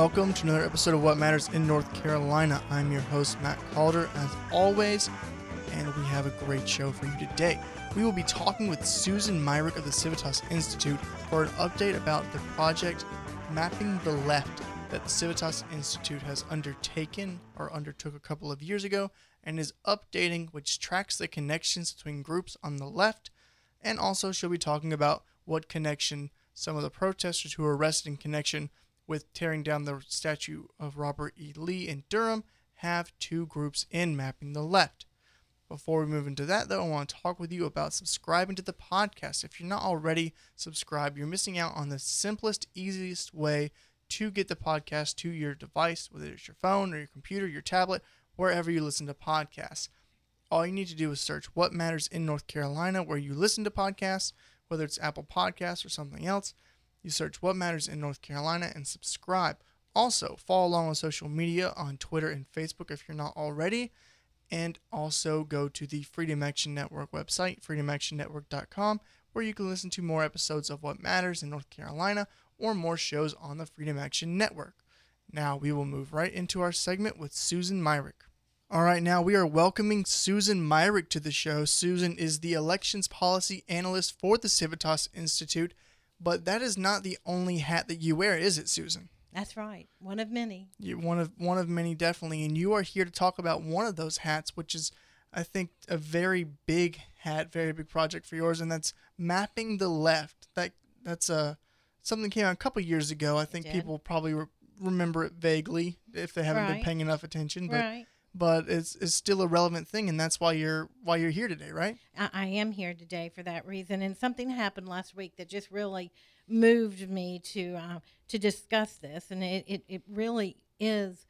welcome to another episode of What Matters in North Carolina. I'm your host, Matt Calder, as always, and we have a great show for you today. We will be talking with Susan Myrick of the Civitas Institute for an update about the project Mapping the Left that the Civitas Institute has undertook a couple of years ago and is updating, which tracks the connections between groups on the left, and also she'll be talking about what connection some of the protesters who were arrested in connection with tearing down the statue of Robert E. Lee in Durham have two groups in Mapping the Left. Before we move into that, though, I want to talk with you about subscribing to the podcast. If you're not already subscribed, you're missing out on the simplest, easiest way to get the podcast to your device, whether it's your phone or your computer, your tablet, wherever you listen to podcasts. All you need to do is search What Matters in North Carolina where you listen to podcasts, whether it's Apple Podcasts or something else. You search What Matters in North Carolina and subscribe. Also, follow along on social media on Twitter and Facebook if you're not already. And also go to the Freedom Action Network website, freedomactionnetwork.com, where you can listen to more episodes of What Matters in North Carolina or more shows on the Freedom Action Network. Now we will move right into our segment with Susan Myrick. All right, now we are welcoming Susan Myrick to the show. Susan is the elections policy analyst for the Civitas Institute, but that is not the only hat that you wear, is it, Susan? That's right. One of many. One of many, definitely. And you are here to talk about one of those hats, which is, I think, a very big hat, very big project for yours, and that's Mapping the Left. That's something that came out a couple years ago. I think people probably remember it vaguely if they haven't been paying enough attention. But it's still a relevant thing, and that's why you're here today, right? I am here today for that reason. And something happened last week that just really moved me to discuss this, and it really is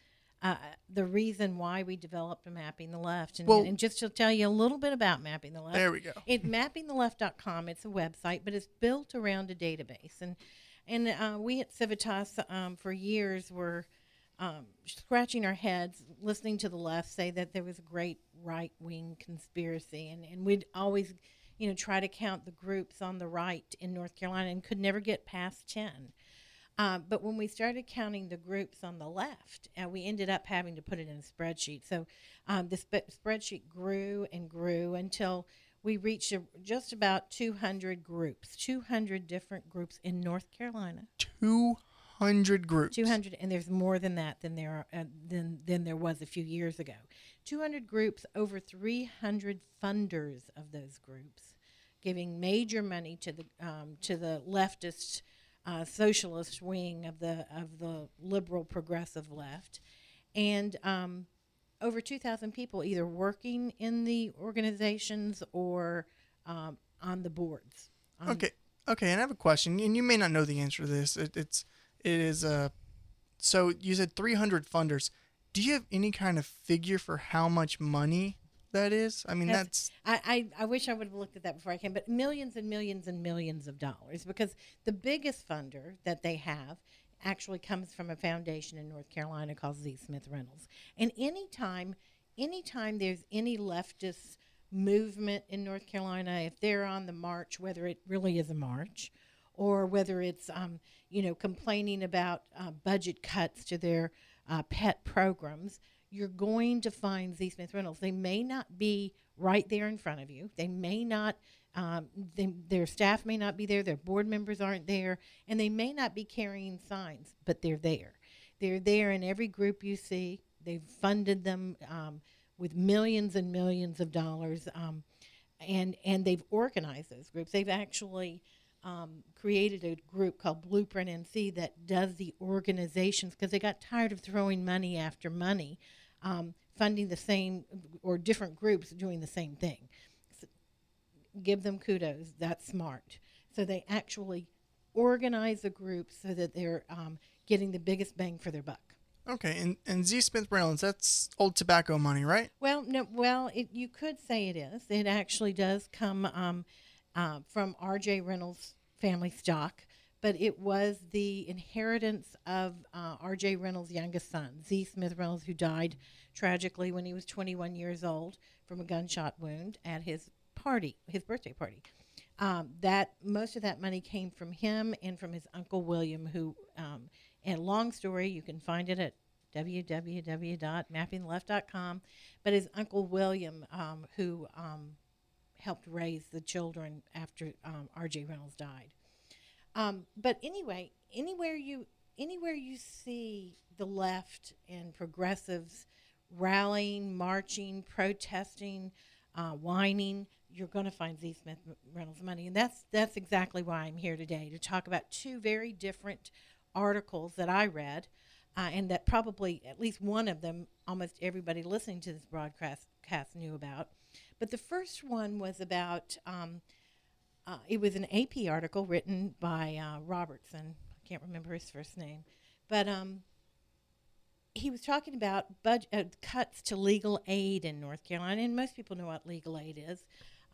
the reason why we developed Mapping the Left. And just to tell you a little bit about Mapping the Left. There we go. It's mappingtheleft.com. It's a website, but it's built around a database. And we at Civitas for years were scratching our heads, listening to the left say that there was a great right-wing conspiracy, and we'd always, try to count the groups on the right in North Carolina and could never get past 10. But when we started counting the groups on the left, we ended up having to put it in a spreadsheet. So the spreadsheet grew and grew until we reached just about 200 groups, 200 different groups in North Carolina. 200 groups. 200, and there's more than that than there was a few years ago. 200 groups, over 300 funders of those groups, giving major money to the leftist socialist wing of the liberal progressive left, and over 2,000 people either working in the organizations or on the boards. Okay, and I have a question, and you may not know the answer to this. So you said 300 funders. Do you have any kind of figure for how much money that is? I mean, I wish I would have looked at that before I came, but millions and millions and millions of dollars, because the biggest funder that they have actually comes from a foundation in North Carolina called Z. Smith Reynolds. And anytime there's any leftist movement in North Carolina, if they're on the march, whether it really is a march, or whether it's complaining about budget cuts to their pet programs, you're going to find Z. Smith Reynolds. They may not be right there in front of you. They may not, their staff may not be there, their board members aren't there, and they may not be carrying signs, but they're there. They're there in every group you see. They've funded them with millions and millions of dollars, and they've organized those groups. They've actually created a group called Blueprint NC that does the organizations, because they got tired of throwing money after money, funding the same or different groups doing the same thing. So give them kudos. That's smart. So they actually organize the groups so that they're getting the biggest bang for their buck. Okay, and Z. Smith Reynolds, that's old tobacco money, right? Well, no. Well, you could say it is. It actually does come from R.J. Reynolds' family stock, but it was the inheritance of R.J. Reynolds' youngest son, Z. Smith Reynolds, who died tragically when he was 21 years old from a gunshot wound at his birthday party. That most of that money came from him and from his uncle William, who, and long story, you can find it at www.mappingtheleft.com. But his uncle William, who helped raise the children after R.J. Reynolds died. But anyway, anywhere you see the left and progressives rallying, marching, protesting, whining, you're going to find Z. Smith Reynolds money, and that's exactly why I'm here today, to talk about two very different articles that I read, and that probably at least one of them almost everybody listening to this broadcast knew about. But the first one was about it was an AP article written by Robertson. I can't remember his first name, but he was talking about cuts to legal aid in North Carolina, and most people know what legal aid is.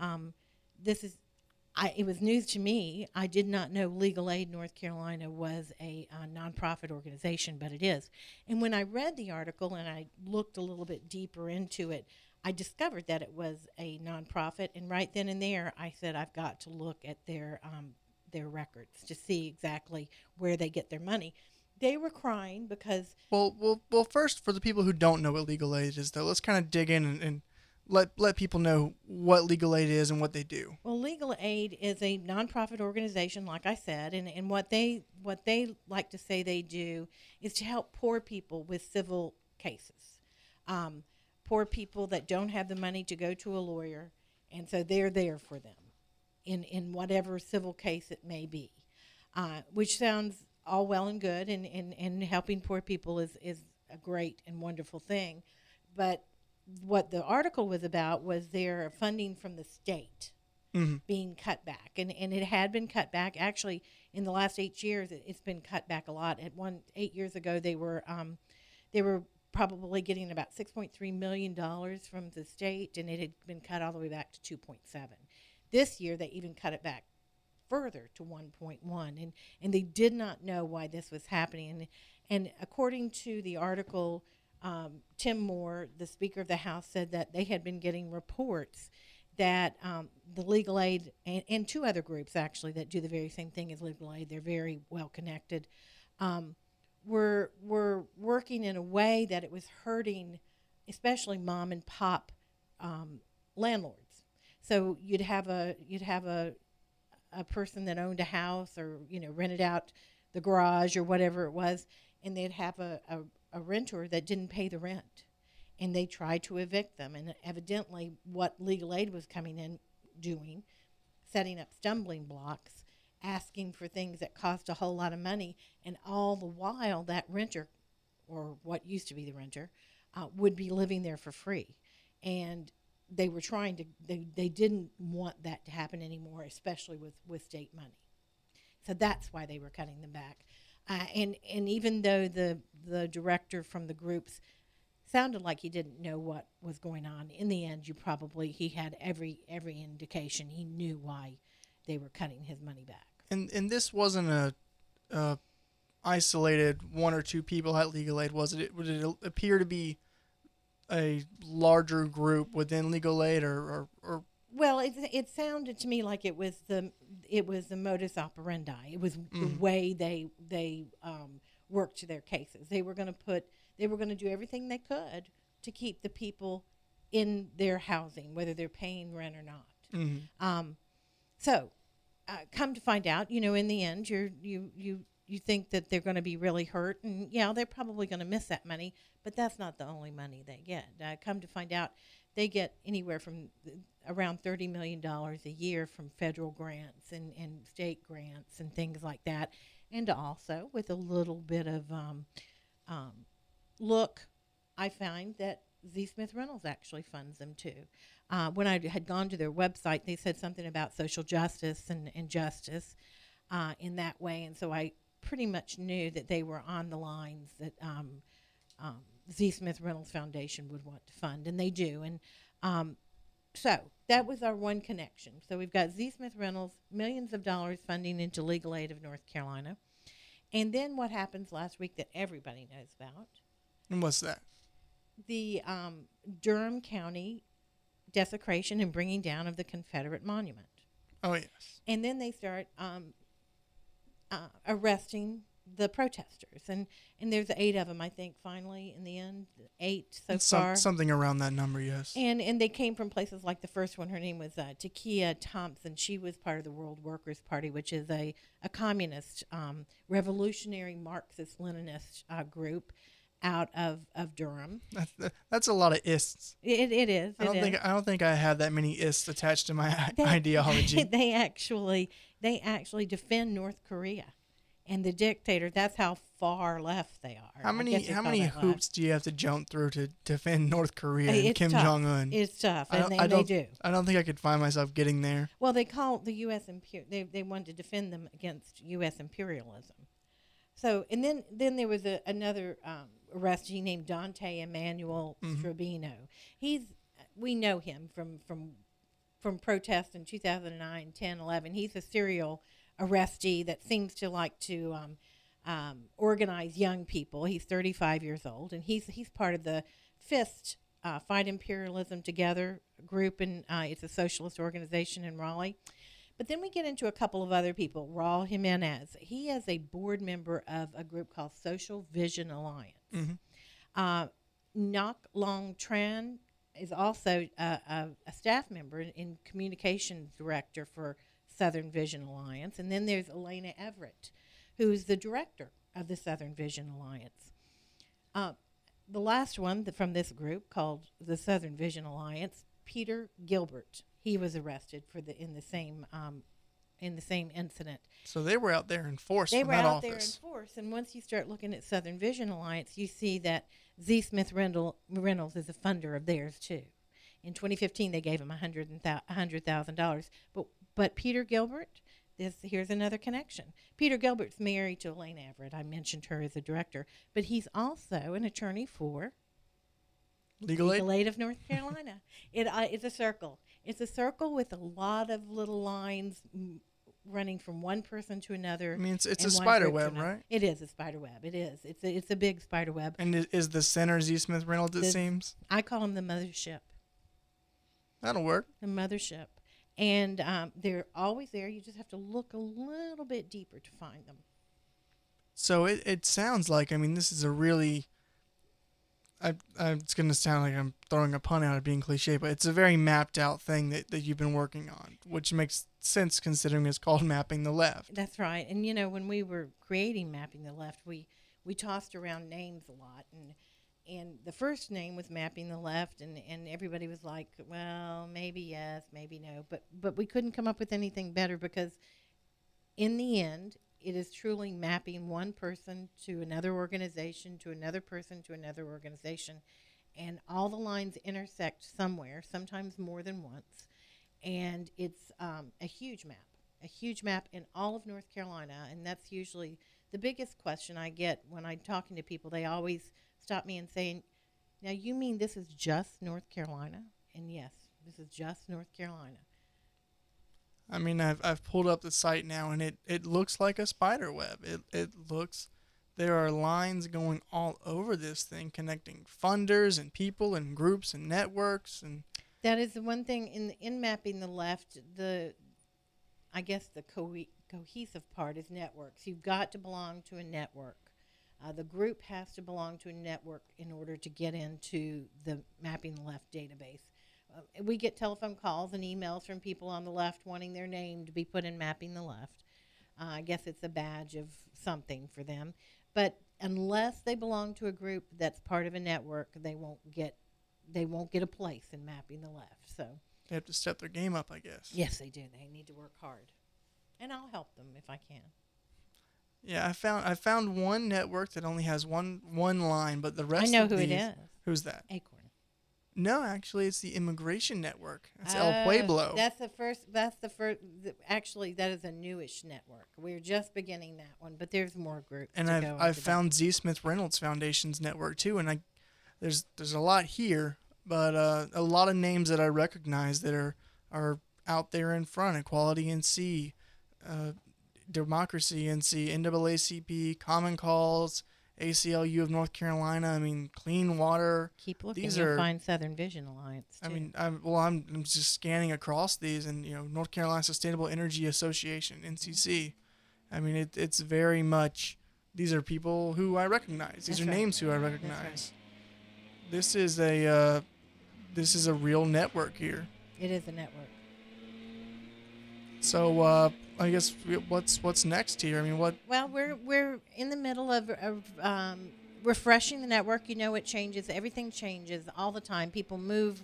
It was news to me. I did not know Legal Aid North Carolina was a nonprofit organization, but it is. And when I read the article and I looked a little bit deeper into it, I discovered that it was a nonprofit. And right then and there, I said, I've got to look at their records to see exactly where they get their money. They were crying because... Well, first, for the people who don't know what legal aid is, though, let's kind of dig in and let people know what legal aid is and what they do. Well, legal aid is a nonprofit organization, like I said, and what they like to say they do is to help poor people with civil cases. Poor people that don't have the money to go to a lawyer, and so they're there for them in whatever civil case it may be, which sounds all well and good, and helping poor people is a great and wonderful thing. But what the article was about was their funding from the state being cut back. And it had been cut back. Actually, in the last 8 years, it's been cut back a lot. 8 years ago, they were probably getting about $6.3 million from the state, and it had been cut all the way back to 2.7. This year, they even cut it back further to 1.1, and they did not know why this was happening. And according to the article, Tim Moore, the Speaker of the House, said that they had been getting reports that the legal aid and two other groups actually that do the very same thing as legal aid, they're very well connected, were working in a way that it was hurting, especially mom and pop landlords. So you'd have a person that owned a house or rented out the garage or whatever it was, and they'd have a renter that didn't pay the rent, and they tried to evict them. And evidently what legal aid was coming in doing, setting up stumbling blocks, asking for things that cost a whole lot of money, and all the while that renter, or what used to be the renter, would be living there for free. And they were trying to, they didn't want that to happen anymore, especially with state money. So that's why they were cutting them back. And even though the director from the groups sounded like he didn't know what was going on, in the end, he had every indication he knew why they were cutting his money back. And this wasn't a isolated one or two people at legal aid, was it? Would it appear to be a larger group within legal aid, or? Well, it sounded to me like it was the modus operandi. It was the way they worked their cases. They were going to do everything they could to keep the people in their housing, whether they're paying rent or not. So, come to find out, in the end, you think that they're going to be really hurt, and they're probably going to miss that money, but that's not the only money they get. Come to find out, they get anywhere from around $30 million a year from federal grants and state grants and things like that. And also, with a little bit of look, I find that Z. Smith Reynolds actually funds them too. When I had gone to their website, they said something about social justice and justice in that way. And so I pretty much knew that they were on the lines that Z. Smith Reynolds Foundation would want to fund, and they do. And so that was our one connection. So we've got Z. Smith Reynolds, millions of dollars funding into legal aid of North Carolina. And then what happens last week that everybody knows about? And what's that? The Durham County desecration and bringing down of the Confederate monument. Oh, yes. And then they start arresting the protesters, and there's 8 of them, I think. Finally, in the end, 8 so far. Something around that number, yes. And they came from places like the first one. Her name was Takia Thompson. She was part of the World Workers Party, which is a communist, revolutionary Marxist-Leninist group out of Durham. That's a lot of ists. It is. I don't think I have that many ists attached to my ideology. They actually defend North Korea and the dictator. That's how far left they are. How many hoops do you have to jump through to defend North Korea and Kim tough. Jong-un? It's tough, and they do. I don't think I could find myself getting there. Well, they call the U.S. They wanted to defend them against U.S. imperialism. So, and then there was another arrestee named Dante Emmanuel Strabino. We know him from protests in 2009, 10, 11. He's a serial arrestee that seems to like to organize young people. He's 35 years old, and he's part of the FIST, Fight Imperialism Together group, and it's a socialist organization in Raleigh. But then we get into a couple of other people. Raul Jimenez. He is a board member of a group called Social Vision Alliance. Ngoc Long Tran is also a staff member and communications director for Southern Vision Alliance. And then there's Elena Everett, who's the director of the Southern Vision Alliance. The last one from this group, called the Southern Vision Alliance, Peter Gilbert. He was arrested in the same incident. So they were out there in force. They were out there in force, and once you start looking at Southern Vision Alliance, you see that Z. Smith Reynolds is a funder of theirs too. In 2015, they gave him $100,000. But Peter Gilbert, here's another connection. Peter Gilbert's married to Elaine Everett. I mentioned her as a director, but he's also an attorney for Legal Aid of North Carolina. It's a circle. It's a circle with a lot of little lines running from one person to another. I mean, it's a spider web, right? It is a spider web. It is. It's a big spider web. And is the center Z. Smith Reynolds, it seems? I call him the mothership. That'll work. The mothership. And they're always there. You just have to look a little bit deeper to find them. So it sounds like, I mean, this is a really... it's going to sound like I'm throwing a pun out of being cliche, but it's a very mapped out thing that you've been working on, which makes sense considering it's called Mapping the Left. That's right. And, when we were creating Mapping the Left, we tossed around names a lot. And the first name was Mapping the Left, and everybody was like, well, maybe yes, maybe no. But we couldn't come up with anything better because in the end, it is truly mapping one person to another organization, to another person, to another organization. And all the lines intersect somewhere, sometimes more than once. And it's a huge map in all of North Carolina. And that's usually the biggest question I get when I'm talking to people. They always stop me and say, now you mean this is just North Carolina? And yes, this is just North Carolina. I mean, I've pulled up the site now, and it looks like a spider web. There are lines going all over this thing, connecting funders and people and groups and networks. And that is the one thing in Mapping the Left. I guess the cohesive part is networks. You've got to belong to a network. The group has to belong to a network in order to get into the Mapping the Left database. We get telephone calls and emails from people on the left wanting their name to be put in Mapping the Left. I guess it's a badge of something for them. But unless they belong to a group that's part of a network, they won't get a place in Mapping the Left. So they have to step their game up, I guess. Yes, they do. They need to work hard. And I'll help them if I can. Yeah, I found one network that only has one line, but the rest I know of who these, it is. Who's that? Acorn. No, actually, it's the Immigration Network. It's El Pueblo. That's the first. Actually, that is a newish network. We're just beginning that one, but there's more groups. And I've found Z. Smith Reynolds Foundation's network too, and there's a lot here, but a lot of names that I recognize that are out there in front. Equality NC, Democracy NC, NAACP, Common Cause, ACLU of North Carolina. I mean, Clean Water. Keep looking. These You'll are, find Southern Vision Alliance too. I mean, I'm just scanning across these, and North Carolina Sustainable Energy Association (NCC). I mean, it's very much. These are people who I recognize. These That's are right. names who I That's recognize. This is a real network here. It is a network. So I guess what's next here? I mean, what? Well, we're in the middle of refreshing the network. It changes. Everything changes all the time. People move.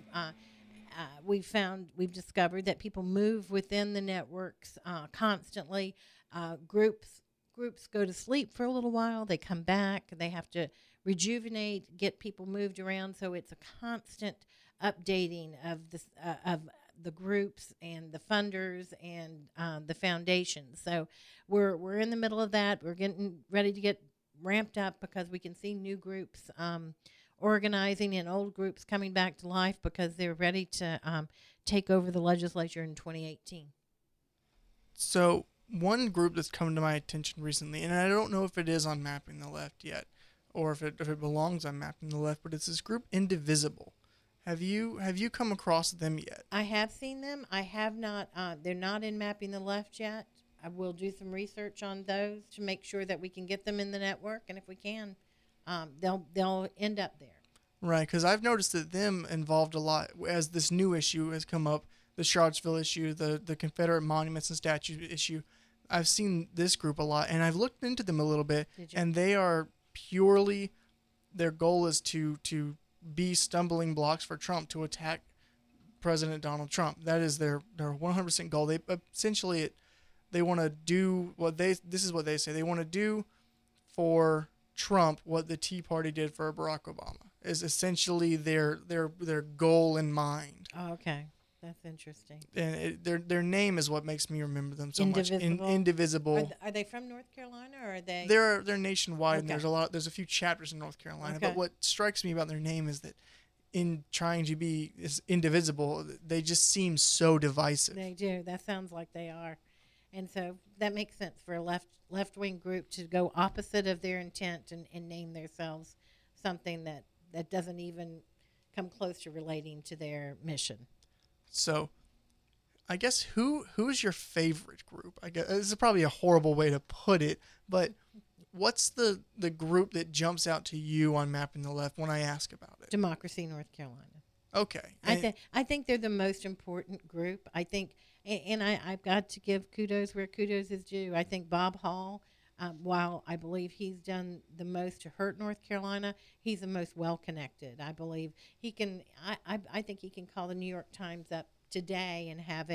We've discovered that people move within the networks constantly. Groups go to sleep for a little while. They come back. They have to rejuvenate, get people moved around. So it's a constant updating of this of the groups and the funders and the foundations. So we're in the middle of that. We're getting ready to get ramped up because we can see new groups organizing and old groups coming back to life because they're ready to take over the legislature in 2018. So one group that's come to my attention recently, and I don't know if it is on Mapping the Left yet, or if it belongs on Mapping the Left, but it's this group Indivisible. Have you come across them yet? I have seen them. I have not. They're not in Mapping the Left yet. I will do some research on those to make sure that we can get them in the network, and if we can, they'll end up there. Right, because I've noticed that them involved a lot as this new issue has come up, the Charlottesville issue, the Confederate monuments and statues issue. I've seen this group a lot, and I've looked into them a little bit, and they are purely, their goal is to be stumbling blocks for Trump, to attack President Donald Trump. That is their 100% goal. They essentially they want to do this is what they say. They want to do for Trump what the Tea Party did for Barack Obama. Is essentially their goal in mind. Oh, okay. That's interesting. And their name is what makes me remember them so Indivisible? much. Indivisible. Are they from North Carolina, or are they? They're nationwide, Okay. and there's a few chapters in North Carolina. Okay. But what strikes me about their name is that in trying to be indivisible, they just seem so divisive. They do. That sounds like they are, and so that makes sense for a left wing group to go opposite of their intent and name themselves something that doesn't even come close to relating to their mission. So, I guess who's your favorite group? I guess this is probably a horrible way to put it, but what's the group that jumps out to you on Mapping the Left when I ask about it? Democracy North Carolina. Okay. I think they're the most important group. I think, and I've got to give kudos where kudos is due. I think Bob Hall, while I believe he's done the most to hurt North Carolina, he's the most well-connected. I believe he can. I think he can call the New York Times up today and have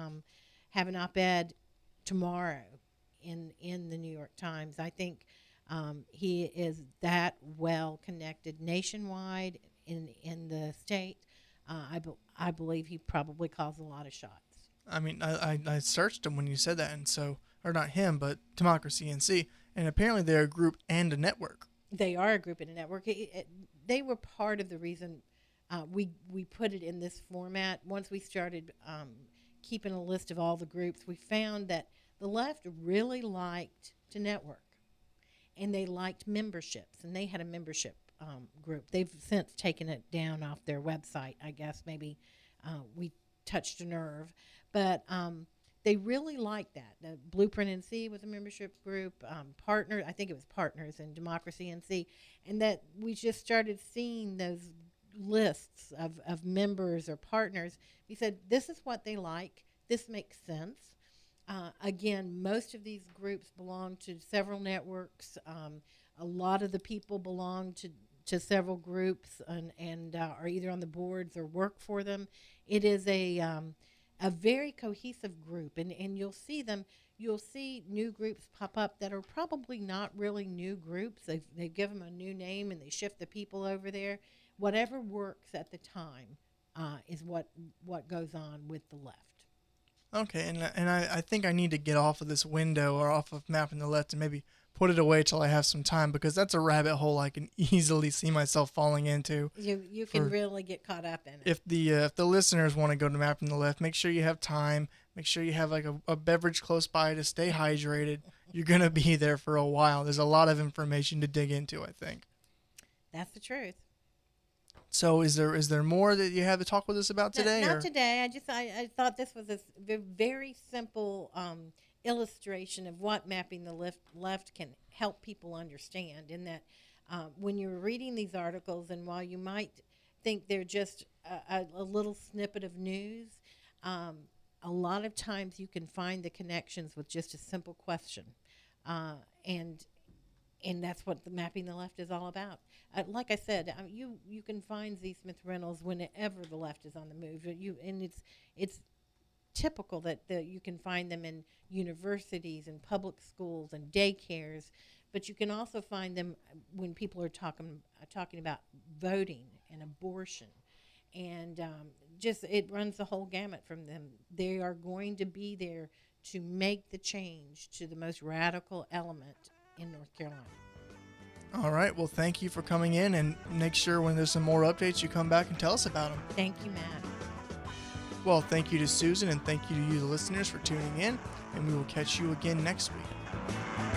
an op-ed tomorrow in the New York Times. I think he is that well-connected nationwide in the state. I believe he probably calls a lot of shots. I mean, I searched him when you said that, and so, or not him, but Democracy NC, and apparently they're a group and a network. They are a group and a network. They were part of the reason we put it in this format. Once we started keeping a list of all the groups, we found that the left really liked to network, and they liked memberships, and they had a membership group. They've since taken it down off their website. I guess maybe we touched a nerve, but they really liked that. The Blueprint NC was a membership group. I think it was Partners in Democracy NC, and that we just started seeing those lists of members or partners. We said, this is what they like. This makes sense. Again, most of these groups belong to several networks. A lot of the people belong to several groups and are either on the boards or work for them. It is a very cohesive group, and you'll see new groups pop up that are probably not really new groups. They give them a new name and they shift the people over there. Whatever works at the time is what goes on with the left. Okay, and I think I need to get off of this window or off of Mapping the Left and maybe put it away till I have some time, because that's a rabbit hole I can easily see myself falling into. You can really get caught up in it. If the listeners want to go to Mapping the Left, make sure you have time. Make sure you have like a beverage close by to stay hydrated. you're going to be there for a while. There's a lot of information to dig into, I think. That's the truth. So is there more that you have to talk with us about today? Not today. I thought this was a very simple illustration of what mapping the left can help people understand. In that, when you're reading these articles, and while you might think they're just a little snippet of news, a lot of times you can find the connections with just a simple question, and that's what the Mapping the Left is all about. Like I said, you can find Z. Smith Reynolds whenever the left is on the move. And it's typical that you can find them in universities and public schools and daycares, but you can also find them when people are talking about voting and abortion, and just it runs the whole gamut from them. They are going to be there to make the change to the most radical element in North Carolina. All right. Well, thank you for coming in, and make sure when there's some more updates, you come back and tell us about them. Thank you, Matt. Well, thank you to Susan, and thank you to you, the listeners, for tuning in, and we will catch you again next week.